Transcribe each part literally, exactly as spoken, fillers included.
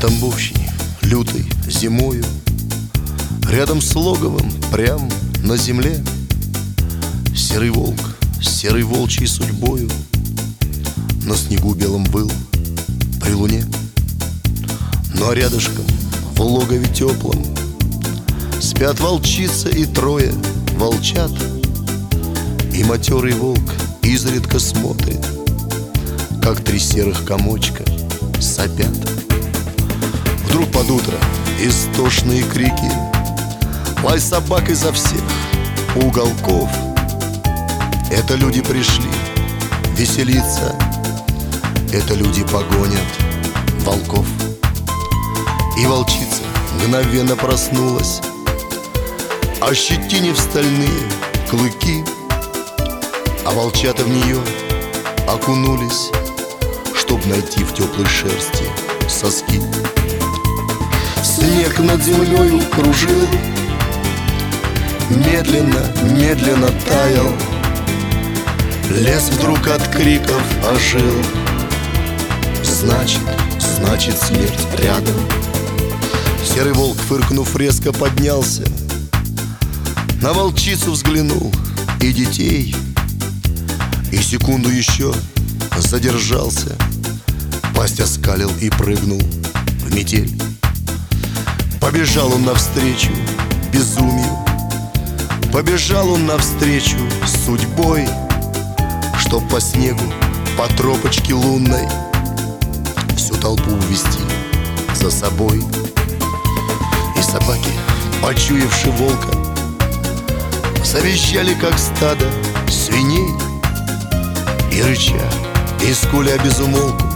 На Тамбовщине, лютой зимою, рядом с логовом, прям на земле, серый волк, серой волчьей судьбою на снегу белом был при луне. Но рядышком, в логове теплом, спят волчица и трое волчат. И матерый волк изредка смотрит, как три серых комочка сопят. Вдруг под утро истошные крики, лай собак изо всех уголков. Это люди пришли веселиться, это люди погонят волков. И волчица мгновенно проснулась, ощетинив стальные клыки, а волчата в нее окунулись, чтоб найти в теплой шерсти соски. Снег над землею кружил, медленно, медленно таял. Лес вдруг от криков ожил. Значит, значит смерть рядом. Серый волк, фыркнув, резко поднялся, на волчицу взглянул и детей, и секунду еще задержался, пасть оскалил и прыгнул в метель. Побежал он навстречу безумию, побежал он навстречу судьбой, чтоб по снегу, по тропочке лунной всю толпу увести за собой. И собаки, почуявши волка, завизжали, как стадо свиней, и рыча, и скуля безумолку,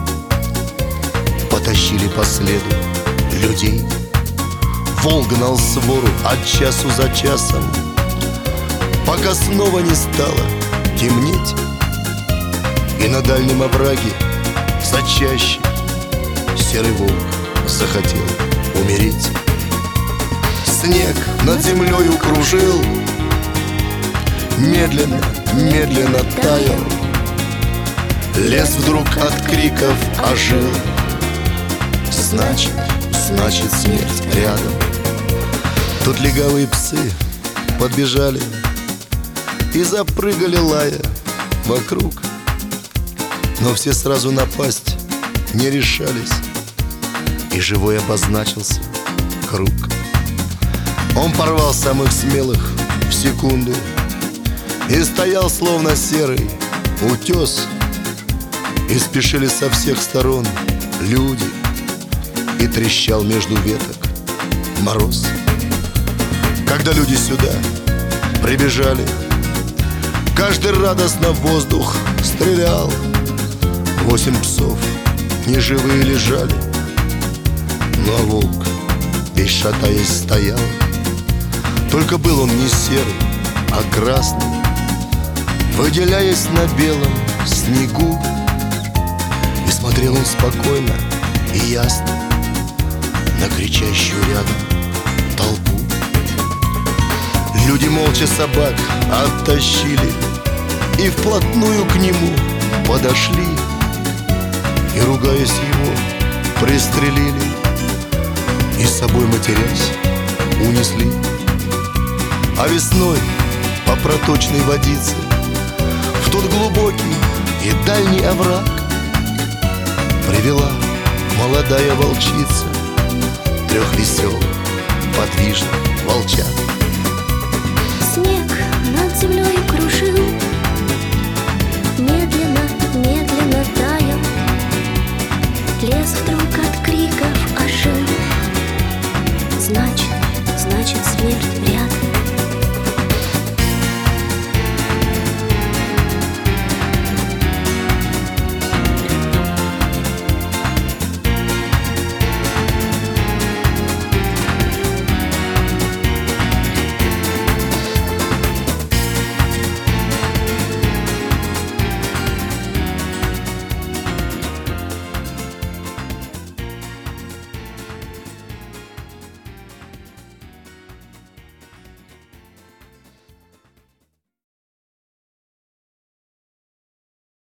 потащили по следу людей. Волк гнал свору от часу за часом, пока снова не стало темнеть. И на дальнем овраге зачаще серый волк захотел умереть. Снег над землею кружил, медленно, медленно таял. Лес вдруг от криков ожил. Значит, значит смерть рядом. Тут легавые псы подбежали и запрыгали, лая, вокруг. Но все сразу напасть не решались, и живой обозначился круг. Он порвал самых смелых в секунду и стоял, словно серый утес. И спешили со всех сторон люди, и трещал между веток мороз. Когда люди сюда прибежали, каждый радостно в воздух стрелял. Восемь псов неживые лежали, ну а волк, весь шатаясь, стоял. Только был он не серый, а красный, выделяясь на белом снегу. И смотрел он спокойно и ясно на кричащую рядом толпу. Люди молча собак оттащили и вплотную к нему подошли, и, ругаясь, его пристрелили, и с собой, матерясь, унесли. А весной по проточной водице в тот глубокий и дальний овраг привела молодая волчица трех веселых, подвижных волчат. Снег над землей кружил, медленно, медленно таял. Лес вдруг от криков ожил. Значит, значит смерть рядом.